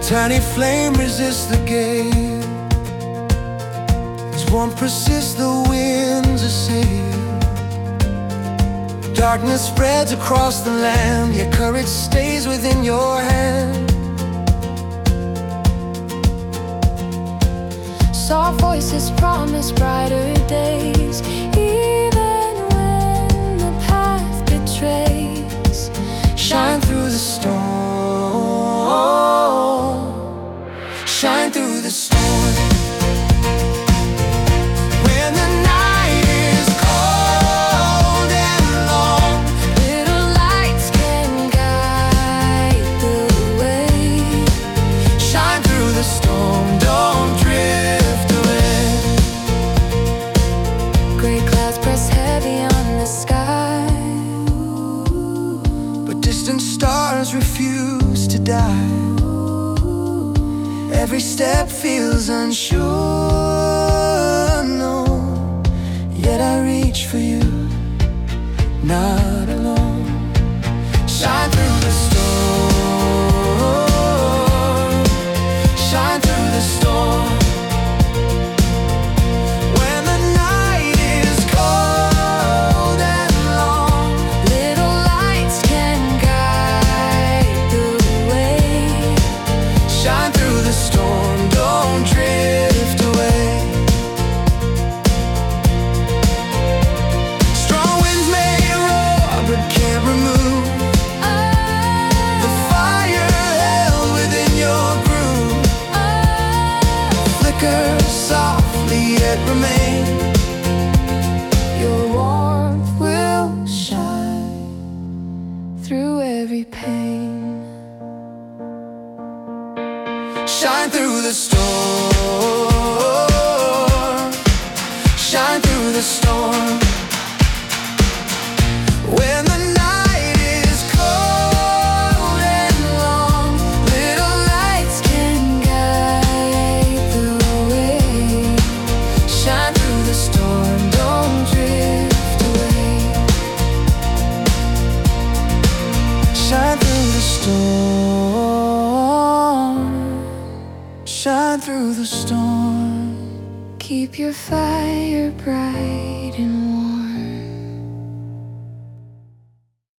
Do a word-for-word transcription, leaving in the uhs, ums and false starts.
tiny flame resists the gale. Its warmth persists, the winds assail. Darkness spreads across the land, your courage stays within your hand. Soft voices promise brighter days, even when the path betrays. Shine through the storm, shine through the storm. When the night is cold and long, little lights can guide the way. shine through the storm, don't drift away. Gray clouds press heavy on the sky, but distant stars refuse to die. Every step feels unsure, no, yet I reach for you, not alone. Shine through the storm, shine through the storm. When the night is cold and long, little lights can guide the way. shine through the storm, don't drift away. Strong winds may roar but can't remove the fire held within your groove. Flicker softly yet remain, Your warmth will shine through every pain. shine through the storm, shine through the storm. When the night is cold and long, Little lights can guide the way. shine through the storm, Don't drift away. shine through the storm, shine through the storm. Keep your fire bright and warm.